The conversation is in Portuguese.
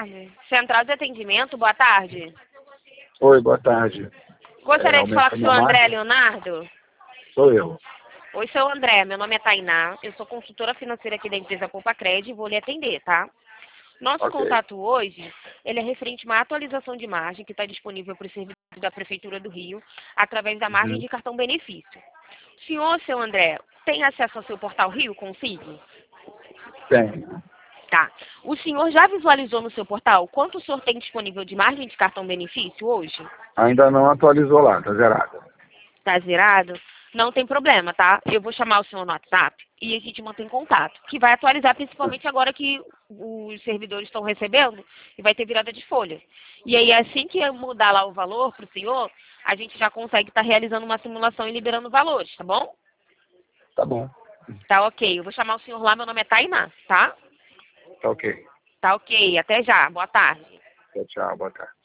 tarde. Central de atendimento, boa tarde. Oi, boa tarde. Gostaria de falar com o senhor André Leonardo? Sou eu. Oi, seu André, meu nome é Tainá, eu sou consultora financeira aqui da empresa Compacred e vou lhe atender, tá? Nosso Ok. contato hoje, ele é referente a uma atualização de margem que está disponível para o serviço da Prefeitura do Rio, através da margem de cartão benefício. O senhor, seu André, tem acesso ao seu portal Rio Consigo? Tenho. Tá. O senhor já visualizou no seu portal quanto o senhor tem disponível de margem de cartão benefício hoje? Ainda não atualizou lá, tá zerado. Tá zerado? Não tem problema, tá? Eu vou chamar o senhor no WhatsApp e a gente mantém contato. Que vai atualizar principalmente agora que os servidores estão recebendo e vai ter virada de folha. E aí, assim que eu mudar lá o valor para o senhor, a gente já consegue estar realizando uma simulação e liberando valores, tá bom? Tá bom. Tá ok. Eu vou chamar o senhor lá, meu nome é Tainá, tá? Tá ok. Tá ok. Até já. Boa tarde. Tchau, tchau. Boa tarde.